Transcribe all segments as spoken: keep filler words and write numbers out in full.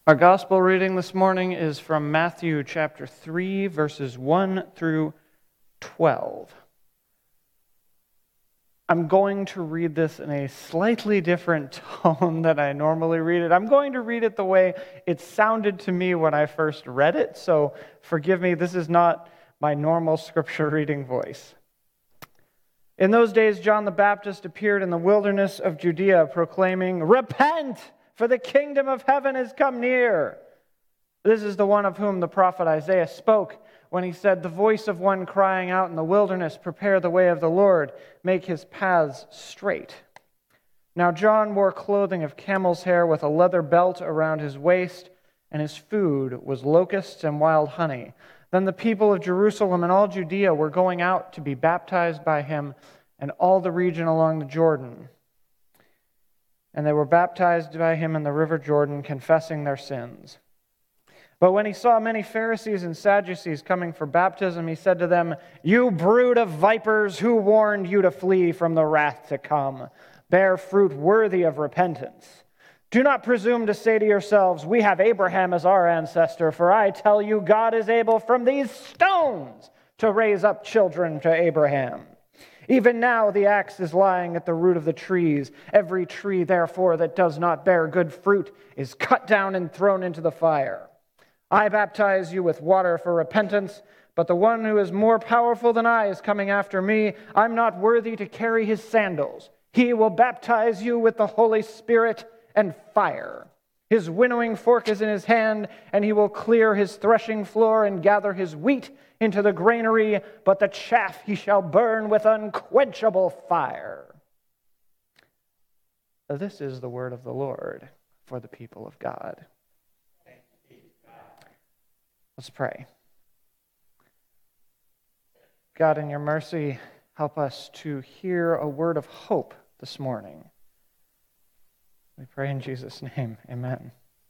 Our gospel reading this morning is from Matthew chapter three, verses one through twelve. I'm going to read this in a slightly different tone than I normally read it. I'm going to read it the way it sounded to me when I first read it, so forgive me, this is not my normal scripture reading voice. In those days, John the Baptist appeared in the wilderness of Judea, proclaiming, "Repent! For the kingdom of heaven has come near." This is the one of whom the prophet Isaiah spoke when he said, "The voice of one crying out in the wilderness, prepare the way of the Lord, make his paths straight." Now John wore clothing of camel's hair with a leather belt around his waist, and his food was locusts and wild honey. Then the people of Jerusalem and all Judea were going out to be baptized by him, and all the region along the Jordan. And they were baptized by him in the river Jordan, confessing their sins. But when he saw many Pharisees and Sadducees coming for baptism, he said to them, "You brood of vipers, who warned you to flee from the wrath to come? Bear fruit worthy of repentance. Do not presume to say to yourselves, 'We have Abraham as our ancestor,' for I tell you, God is able from these stones to raise up children to Abraham. Even now the axe is lying at the root of the trees. Every tree, therefore, that does not bear good fruit is cut down and thrown into the fire. I baptize you with water for repentance, but the one who is more powerful than I is coming after me. I'm not worthy to carry his sandals. He will baptize you with the Holy Spirit and fire. His winnowing fork is in his hand, and he will clear his threshing floor and gather his wheat into the granary, but the chaff he shall burn with unquenchable fire." This is the word of the Lord for the people of God. Let's pray. God, in your mercy, help us to hear a word of hope this morning. We pray in Jesus' name, amen.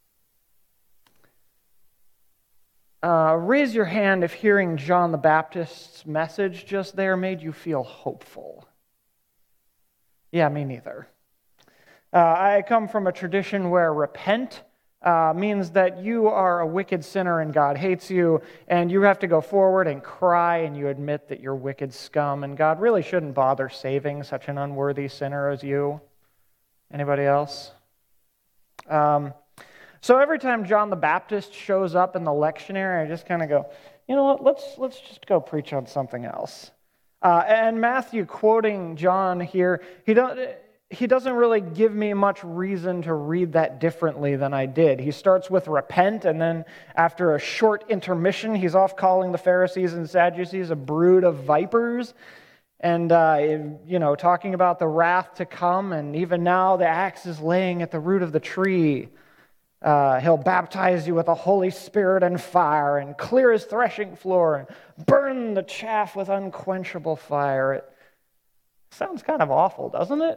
Uh, raise your hand if hearing John the Baptist's message just there made you feel hopeful. Yeah, me neither. Uh, I come from a tradition where repent uh, means that you are a wicked sinner and God hates you, and you have to go forward and cry and you admit that you're wicked scum, and God really shouldn't bother saving such an unworthy sinner as you. Anybody else? Um, so every time John the Baptist shows up in the lectionary, I just kind of go, you know what, let's let's just go preach on something else. Uh, and Matthew, quoting John here, he don't, he doesn't really give me much reason to read that differently than I did. He starts with repent, and then after a short intermission, he's off calling the Pharisees and Sadducees a brood of vipers. And, uh, you know, talking about the wrath to come, and even now the axe is laying at the root of the tree. Uh, he'll baptize you with the Holy Spirit and fire, and clear his threshing floor, and burn the chaff with unquenchable fire. It sounds kind of awful, doesn't it?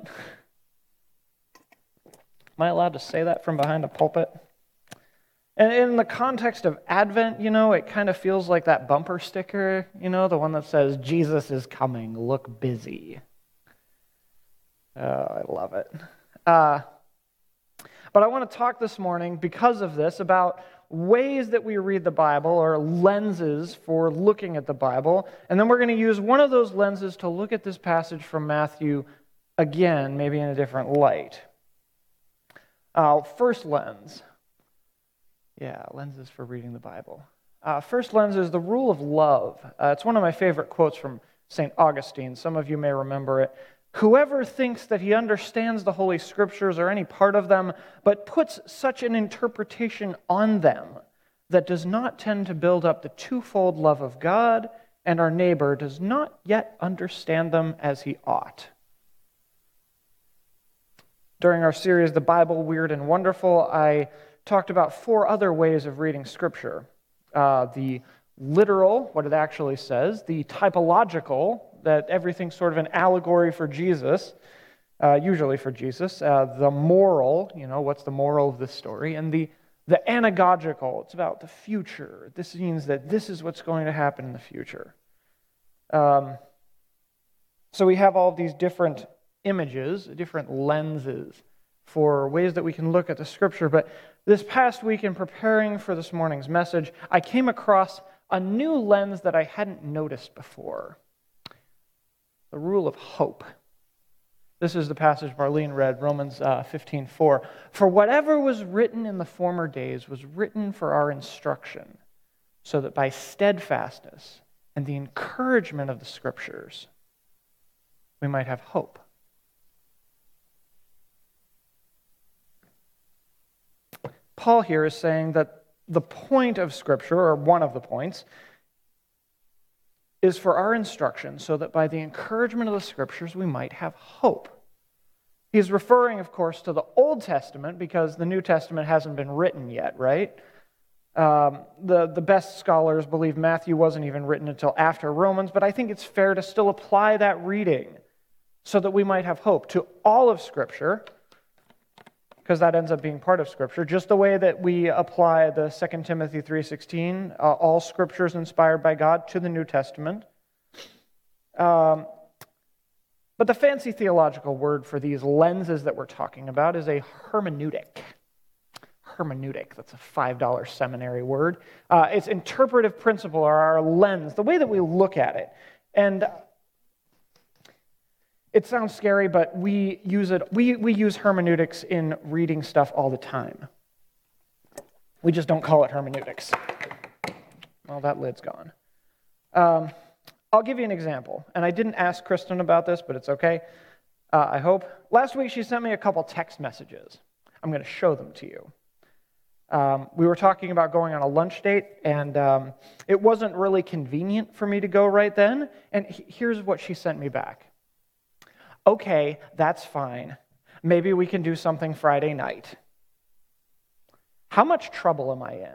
Am I allowed to say that from behind a pulpit? And in the context of Advent, you know, it kind of feels like that bumper sticker, you know, the one that says, "Jesus is coming, look busy." Oh, I love it. Uh, but I want to talk this morning, because of this, about ways that we read the Bible, or lenses for looking at the Bible. And then we're going to use one of those lenses to look at this passage from Matthew again, maybe in a different light. Uh, first lens. Yeah, lenses for reading the Bible. Uh, first lens is the rule of love. Uh, it's one of my favorite quotes from Saint Augustine. Some of you may remember it. "Whoever thinks that he understands the Holy Scriptures or any part of them, but puts such an interpretation on them that does not tend to build up the twofold love of God and our neighbor, does not yet understand them as he ought." During our series, The Bible, Weird and Wonderful, I talked about four other ways of reading Scripture. Uh, the literal, what it actually says, the typological, that everything's sort of an allegory for Jesus, uh, usually for Jesus, uh, the moral, you know, what's the moral of this story, and the, the anagogical, it's about the future. This means that this is what's going to happen in the future. Um, so we have all these different images, different lenses for ways that we can look at the Scripture. But this past week, in preparing for this morning's message, I came across a new lens that I hadn't noticed before. The rule of hope. This is the passage Marlene read, Romans uh, fifteen four. For whatever was written in the former days was written for our instruction, so that by steadfastness and the encouragement of the Scriptures, we might have hope. Paul here is saying that the point of Scripture, or one of the points, is for our instruction so that by the encouragement of the Scriptures we might have hope. He's referring, of course, to the Old Testament because the New Testament hasn't been written yet, right? Um, the, the best scholars believe Matthew wasn't even written until after Romans, but I think it's fair to still apply that reading so that we might have hope to all of Scripture, because that ends up being part of Scripture, just the way that we apply the Second Timothy three sixteen, uh, all Scripture is inspired by God, to the New Testament. Um, but the fancy theological word for these lenses that we're talking about is a hermeneutic. Hermeneutic, that's a five dollar seminary word. Uh, it's interpretive principle, or our lens, the way that we look at it. And it sounds scary, but we use it. We, we use hermeneutics in reading stuff all the time. We just don't call it hermeneutics. Well, that lid's gone. Um, I'll give you an example. And I didn't ask Kristen about this, but it's okay. Uh, I hope. Last week, she sent me a couple text messages. I'm going to show them to you. Um, we were talking about going on a lunch date, and um, it wasn't really convenient for me to go right then. And he- here's what she sent me back. Okay, that's fine. Maybe we can do something Friday night. How much trouble am I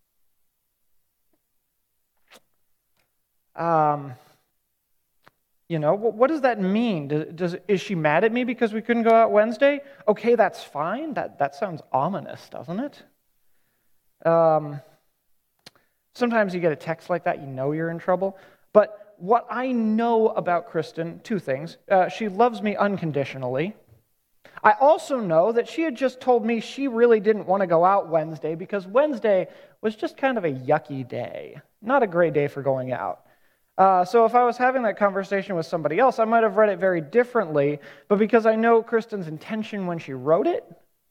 in? Um, you know, what does that mean? Does, does is she mad at me because we couldn't go out Wednesday? Okay, that's fine. That that sounds ominous, doesn't it? Um, sometimes you get a text like that, you know you're in trouble. But what I know about Kristen, two things. Uh, she loves me unconditionally. I also know that she had just told me she really didn't want to go out Wednesday because Wednesday was just kind of a yucky day. Not a great day for going out. Uh, so if I was having that conversation with somebody else, I might have read it very differently, but because I know Kristen's intention when she wrote it,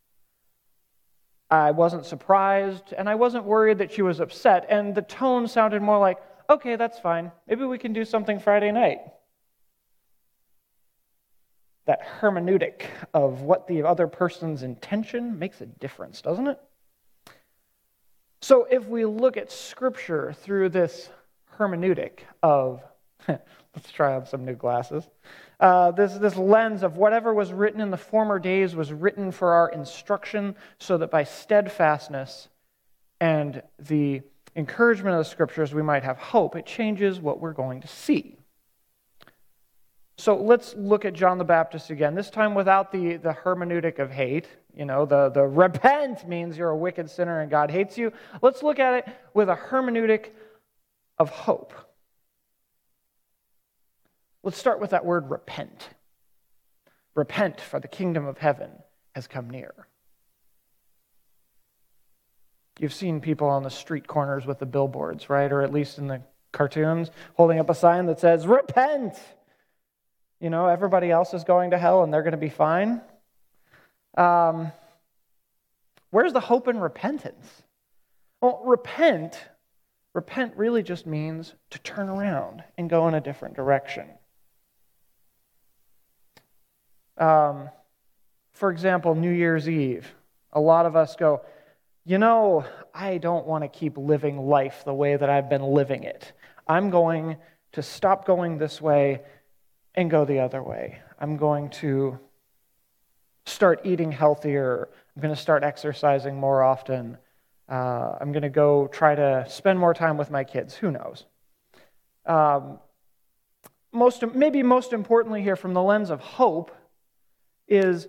I wasn't surprised, and I wasn't worried that she was upset, and the tone sounded more like, okay, that's fine. Maybe we can do something Friday night. That hermeneutic of what the other person's intention makes a difference, doesn't it? So if we look at Scripture through this hermeneutic of, let's try on some new glasses, uh, this, this lens of whatever was written in the former days was written for our instruction so that by steadfastness and the encouragement of the Scriptures, we might have hope. It changes what we're going to see. So let's look at John the Baptist again, this time without the, the hermeneutic of hate. You know, the, the repent means you're a wicked sinner and God hates you. Let's look at it with a hermeneutic of hope. Let's start with that word repent. Repent, for the kingdom of heaven has come near. You've seen people on the street corners with the billboards, right? Or at least in the cartoons, holding up a sign that says, repent! You know, everybody else is going to hell and they're going to be fine. Um, where's the hope in repentance? Well, repent, repent really just means to turn around and go in a different direction. Um, for example, New Year's Eve, a lot of us go, you know, I don't want to keep living life the way that I've been living it. I'm going to stop going this way and go the other way. I'm going to start eating healthier. I'm going to start exercising more often. Uh, I'm going to go try to spend more time with my kids. Who knows? Um, most, maybe most importantly here, from the lens of hope, is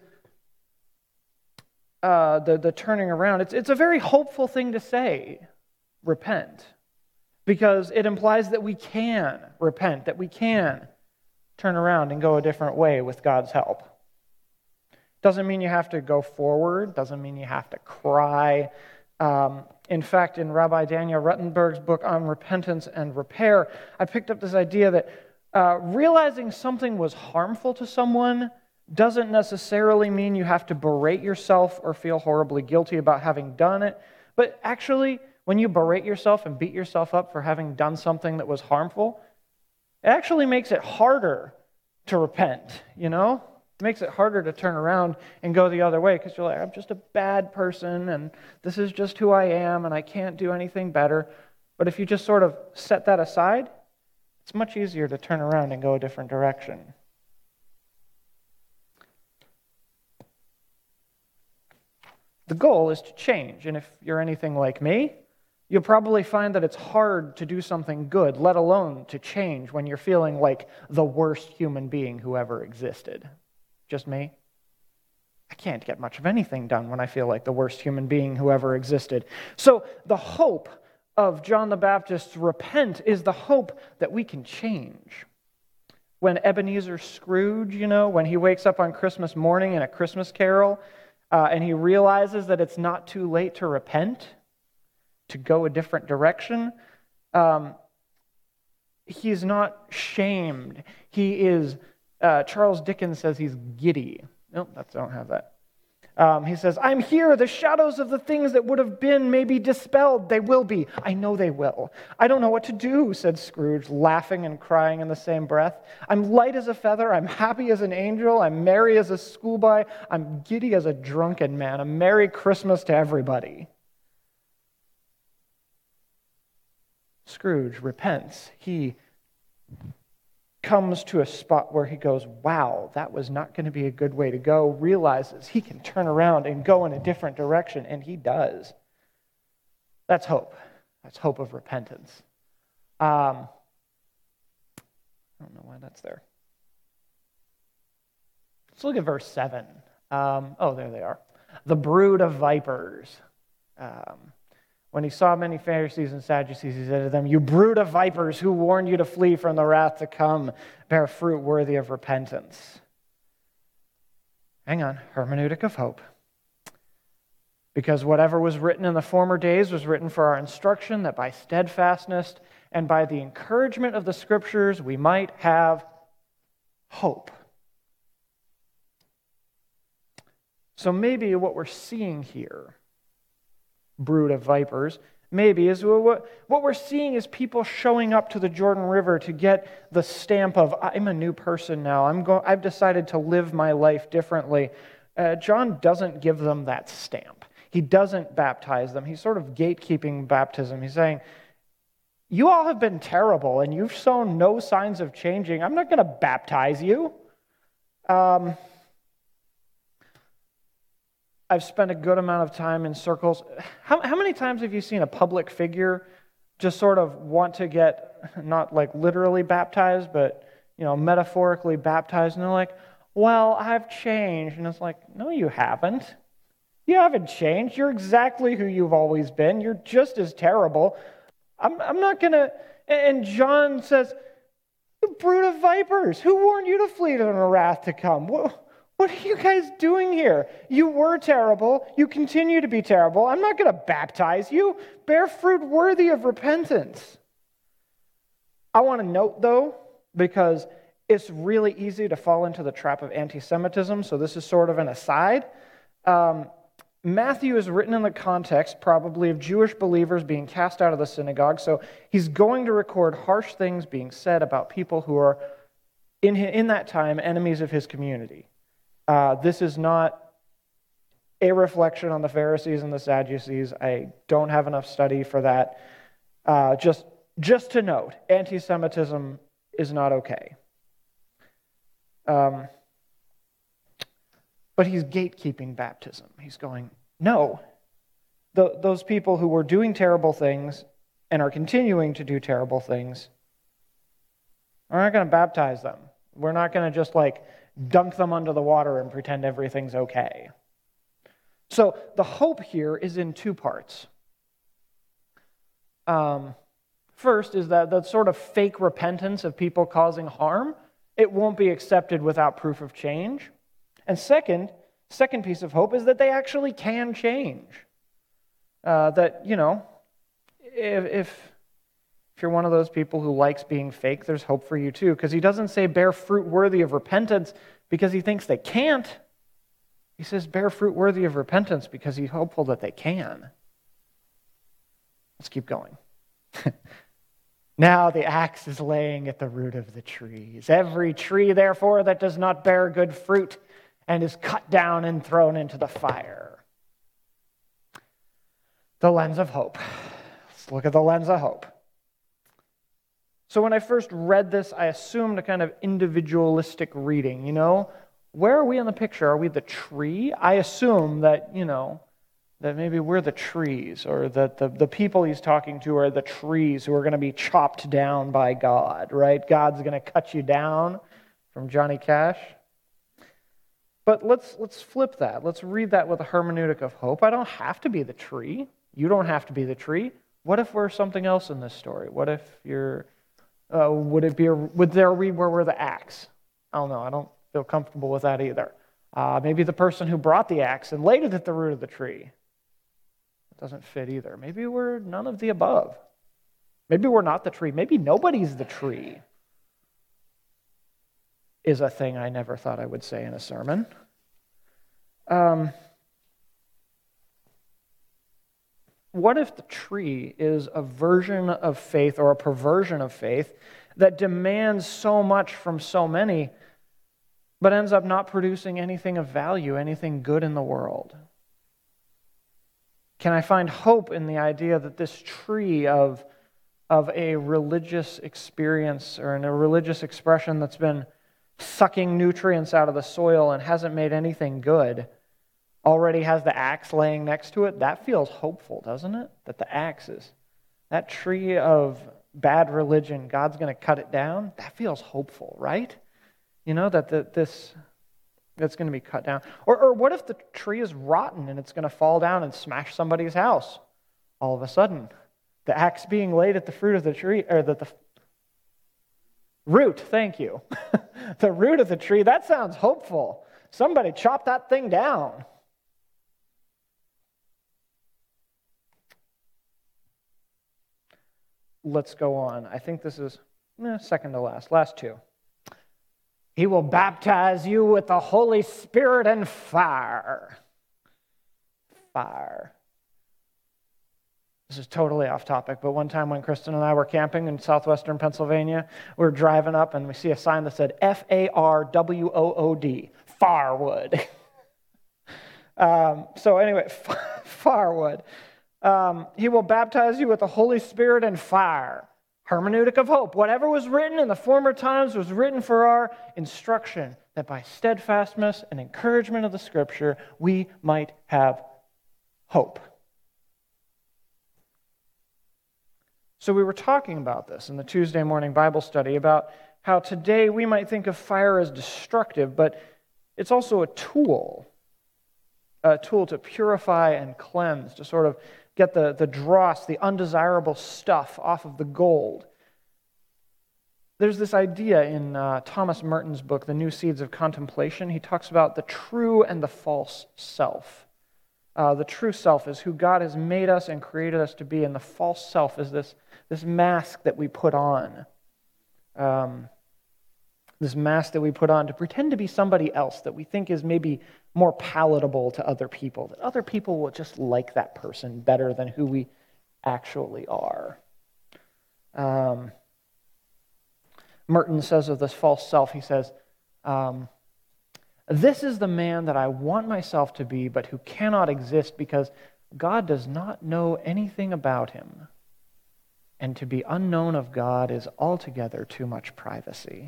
Uh, the, the turning around. It's, it's a very hopeful thing to say, repent, because it implies that we can repent, that we can turn around and go a different way with God's help. Doesn't mean you have to go forward. Doesn't mean you have to cry. Um, in fact, in Rabbi Daniel Ruttenberg's book on repentance and repair, I picked up this idea that uh, realizing something was harmful to someone doesn't necessarily mean you have to berate yourself or feel horribly guilty about having done it. But actually, when you berate yourself and beat yourself up for having done something that was harmful, it actually makes it harder to repent, you know? It makes it harder to turn around and go the other way because you're like, I'm just a bad person and this is just who I am and I can't do anything better. But if you just sort of set that aside, it's much easier to turn around and go a different direction. The goal is to change, and if you're anything like me, you'll probably find that it's hard to do something good, let alone to change when you're feeling like the worst human being who ever existed. Just me? I can't get much of anything done when I feel like the worst human being who ever existed. So the hope of John the Baptist's repent is the hope that we can change. When Ebenezer Scrooge, you know, when he wakes up on Christmas morning in A Christmas Carol, uh, and he realizes that it's not too late to repent, to go a different direction, um, he's not shamed. He is, uh, Charles Dickens says he's giddy. Nope, that's, I don't have that. Um, he says, I'm here. The shadows of the things that would have been may be dispelled. They will be. I know they will. I don't know what to do, said Scrooge, laughing and crying in the same breath. I'm light as a feather. I'm happy as an angel. I'm merry as a schoolboy. I'm giddy as a drunken man. A Merry Christmas to everybody. Scrooge repents. He comes to a spot where he goes, wow, that was not going to be a good way to go, realizes he can turn around and go in a different direction, and he does. That's hope. That's hope of repentance. Um, I don't know why that's there. Let's look at verse seven. Um, oh, there they are. The brood of vipers. Um, When he saw many Pharisees and Sadducees, he said to them, you brood of vipers, who warned you to flee from the wrath to come, bear fruit worthy of repentance. Hang on, hermeneutic of hope. Because whatever was written in the former days was written for our instruction, that by steadfastness and by the encouragement of the Scriptures we might have hope. So maybe what we're seeing here, brood of vipers, maybe is what, what we're seeing is people showing up to the Jordan River to get the stamp of, I'm a new person now. I'm go- I've decided to live my life differently. Uh, John doesn't give them that stamp. He doesn't baptize them. He's sort of gatekeeping baptism. He's saying, you all have been terrible and you've shown no signs of changing. I'm not going to baptize you. Um... I've spent a good amount of time in circles. How, how many times have you seen a public figure just sort of want to get, not like literally baptized, but, you know, metaphorically baptized, and they're like, well, I've changed. And it's like, no, you haven't. You haven't changed. You're exactly who you've always been. You're just as terrible. I'm, I'm not going to... And John says, the brood of vipers, who warned you to flee from the wrath to come? What, what are you guys doing here? You were terrible. You continue to be terrible. I'm not going to baptize you. Bear fruit worthy of repentance. I want to note, though, because it's really easy to fall into the trap of anti-Semitism, so this is sort of an aside. Um, Matthew is written in the context, probably, of Jewish believers being cast out of the synagogue, so he's going to record harsh things being said about people who are, in, in that time, enemies of his community. Uh, this is not a reflection on the Pharisees and the Sadducees. I don't have enough study for that. Uh, just, just to note, anti-Semitism is not okay. Um, but he's gatekeeping baptism. He's going, no, the, those people who were doing terrible things and are continuing to do terrible things, we're not going to baptize them. We're not going to just like dunk them under the water and pretend everything's okay. So the hope here is in two parts. Um, first is that that sort of fake repentance of people causing harm, it won't be accepted without proof of change. And second, Second piece of hope is that they actually can change. Uh, that, you know, if, if if you're one of those people who likes being fake, there's hope for you too, because he doesn't say bear fruit worthy of repentance because he thinks they can't. He says bear fruit worthy of repentance because he's hopeful that they can. Let's keep going. Now the axe is laying at the root of the trees. Every tree, therefore, that does not bear good fruit and is cut down and thrown into the fire. The lens of hope. Let's look at the lens of hope. So when I first read this, I assumed a kind of individualistic reading, you know? Where are we in the picture? Are we the tree? I assume that, you know, that maybe we're the trees, or that the, the people he's talking to are the trees who are going to be chopped down by God, right? God's going to cut you down from Johnny Cash. But let's let's flip that. Let's read that with a hermeneutic of hope. I don't have to be the tree. You don't have to be the tree. What if we're something else in this story? What if you're, uh, would it be, a, would there be where we're the axe? I don't know. I don't feel comfortable with that either. Uh, maybe the person who brought the axe and laid it at the root of the tree. It doesn't fit either. Maybe we're none of the above. Maybe we're not the tree. Maybe nobody's the tree. Is a thing I never thought I would say in a sermon. Um, what if the tree is a version of faith or a perversion of faith that demands so much from so many, but ends up not producing anything of value, anything good in the world? Can I find hope in the idea that this tree of, of a religious experience or in a religious expression that's been sucking nutrients out of the soil and hasn't made anything good already has the axe laying next to it? That feels hopeful, doesn't it? That the axe is, that tree of bad religion, God's going to cut it down. That feels hopeful, right? You know, that the, this, that's going to be cut down. Or, or what if the tree is rotten and it's going to fall down and smash somebody's house? All of a sudden, the axe being laid at the fruit of the tree, or that the root, thank you. The root of the tree, that sounds hopeful. Somebody chop that thing down. Let's go on. I think this is eh, second to last, last two. He will baptize you with the Holy Spirit and fire. Fire. This is totally off topic, but one time when Kristen and I were camping in southwestern Pennsylvania, we were driving up and we see a sign that said F A R W O O D, firewood. um, so anyway, firewood. Um, he will baptize you with the Holy Spirit and fire. Hermeneutic of hope. Whatever was written in the former times was written for our instruction, that by steadfastness and encouragement of the Scripture, we might have hope. So we were talking about this in the Tuesday morning Bible study, about how today we might think of fire as destructive, but it's also a tool, a tool to purify and cleanse, to sort of get the, the dross, the undesirable stuff off of the gold. There's this idea in uh, Thomas Merton's book, The New Seeds of Contemplation. He talks about the true and the false self. Uh, the true self is who God has made us and created us to be, and the false self is this, this mask that we put on. Um, this mask that we put on to pretend to be somebody else that we think is maybe more palatable to other people, that other people will just like that person better than who we actually are. Um, Merton says of this false self, he says, um, this is the man that I want myself to be, but who cannot exist because God does not know anything about him. And to be unknown of God is altogether too much privacy.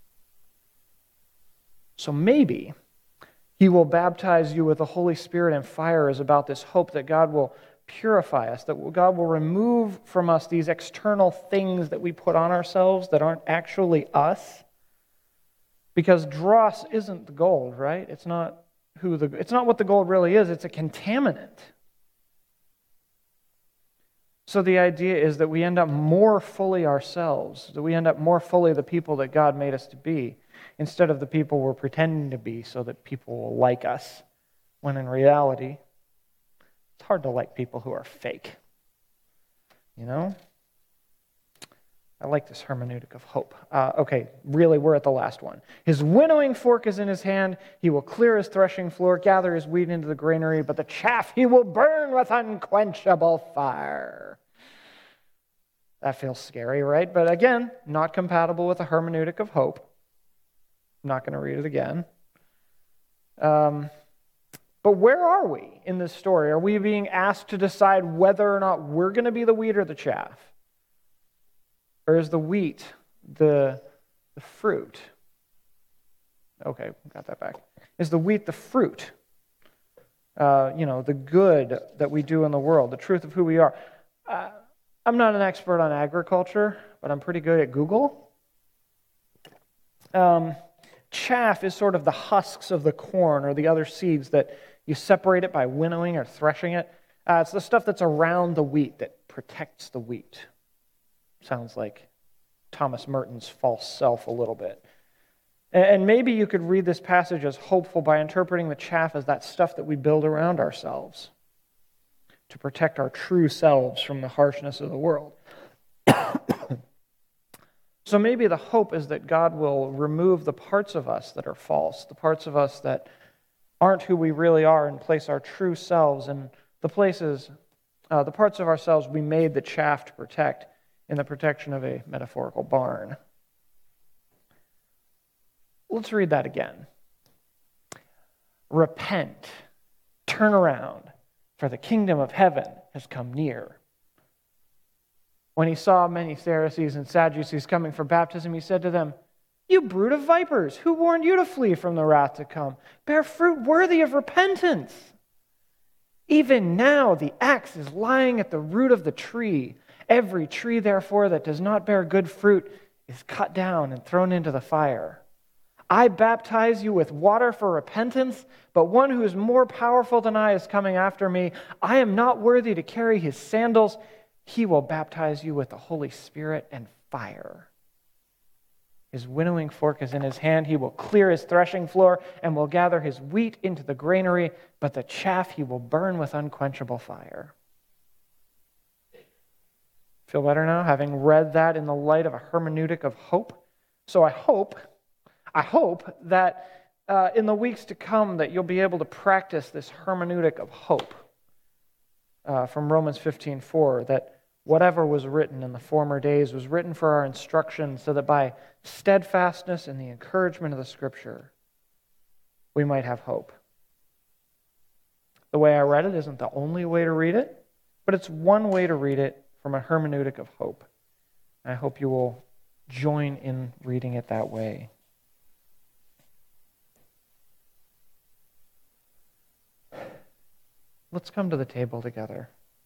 So maybe he will baptize you with the Holy Spirit and fire is about this hope that God will purify us, that God will remove from us these external things that we put on ourselves that aren't actually us. Because dross isn't the gold, right? It's not who the it's not what the gold really is, it's a contaminant. So the idea is that we end up more fully ourselves, that we end up more fully the people that God made us to be, instead of the people we're pretending to be so that people will like us when in reality, it's hard to like people who are fake. You know? I like this hermeneutic of hope. Uh, okay, really, we're at the last one. His winnowing fork is in his hand. He will clear his threshing floor, gather his wheat into the granary, but the chaff he will burn with unquenchable fire. That feels scary, right? But again, not compatible with the hermeneutic of hope. I'm not going to read it again. Um, but where are we in this story? Are we being asked to decide whether or not we're going to be the wheat or the chaff? Or is the wheat the, the fruit? Okay, got that back. Is the wheat the fruit? Uh, you know, the good that we do in the world, the truth of who we are. Uh, I'm not an expert on agriculture, but I'm pretty good at Google. Um, chaff is sort of the husks of the corn or the other seeds that you separate it by winnowing or threshing it. Uh, it's the stuff that's around the wheat that protects the wheat. Sounds like Thomas Merton's false self a little bit. And maybe you could read this passage as hopeful by interpreting the chaff as that stuff that we build around ourselves to protect our true selves from the harshness of the world. So maybe the hope is that God will remove the parts of us that are false, the parts of us that aren't who we really are, and place our true selves in the places, uh, the parts of ourselves we made the chaff to protect, in the protection of a metaphorical barn. Let's read that again. Repent, turn around, for the kingdom of heaven has come near. When he saw many Pharisees and Sadducees coming for baptism, he said to them, "You brood of vipers, who warned you to flee from the wrath to come? Bear fruit worthy of repentance. Even now the axe is lying at the root of the tree. Every tree, therefore, that does not bear good fruit is cut down and thrown into the fire. I baptize you with water for repentance, but one who is more powerful than I is coming after me. I am not worthy to carry his sandals. He will baptize you with the Holy Spirit and fire. His winnowing fork is in his hand. He will clear his threshing floor and will gather his wheat into the granary, but the chaff he will burn with unquenchable fire." Feel better now, having read that in the light of a hermeneutic of hope? So I hope, I hope that uh, in the weeks to come that you'll be able to practice this hermeneutic of hope uh, from Romans fifteen four, that whatever was written in the former days was written for our instruction, so that by steadfastness and the encouragement of the Scripture, we might have hope. The way I read it isn't the only way to read it, but it's one way to read it from a hermeneutic of hope. I hope you will join in reading it that way. Let's come to the table together.